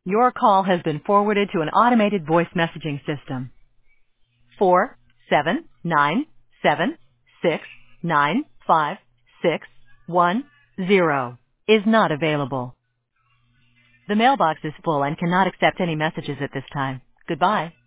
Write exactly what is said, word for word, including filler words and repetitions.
Your call has been forwarded to an automated voice messaging system. Four seven nine seven six nine five six one zero is not available. The mailbox is full and cannot accept any messages at this time. Goodbye.